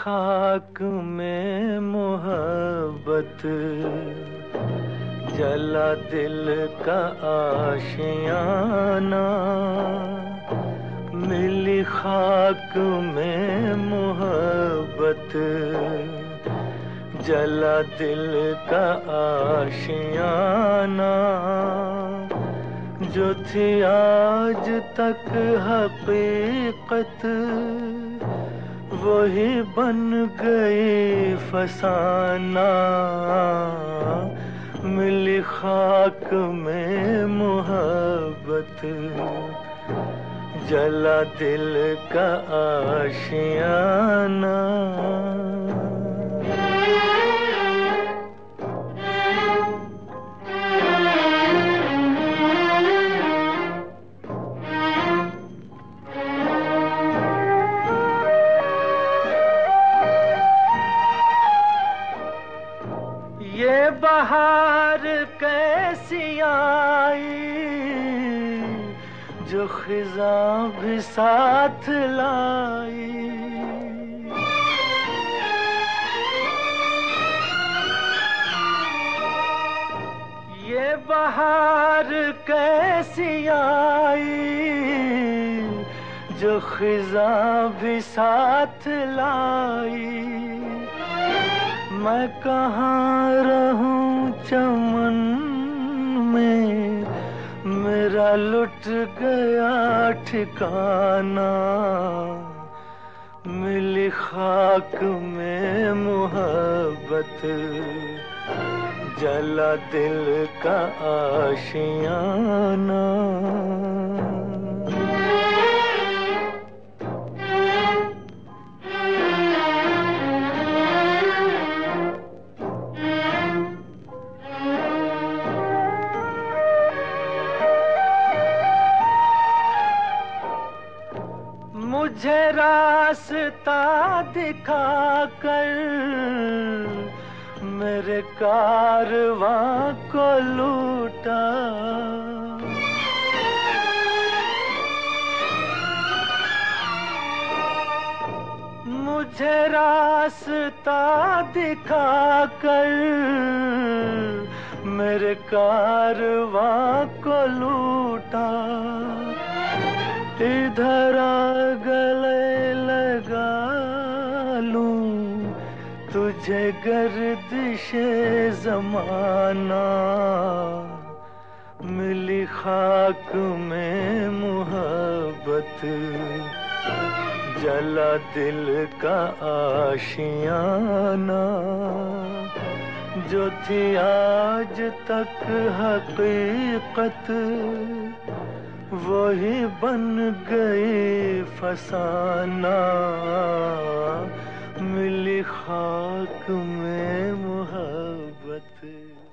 खाक में मोहब्बत, जला दिल का आशियाना। मिली खाक में मोहब्बत, जला दिल का आशियाना। जो थी आज तक हकीकत, वही बन गई फसाना। मिली खाक में मोहब्बत, जला दिल का आशियाना। ये बहार कैसी आई, जो खिज़ां भी साथ लाई। ये बहार कैसी आई, जो खिज़ां भी साथ लाई। मैं कहाँ रहूं चमन में, मेरा लुट गया ठिकाना। मिली खाक में मोहब्बत, जला दिल का आशियाना। मुझे रास्ता दिखाकर मेरे कारवां को लूटा। मुझे रास्ता दिखाकर मेरे कारवां को लूटा। इधर आ गले लगा लूं तुझे गर्दिशे ज़माना। मिली खाक में मोहब्बत, जला दिल का आशियाना। जो थी आज तक हकीकत, वही बन गई फसाना। मिली खाक में मोहब्बत।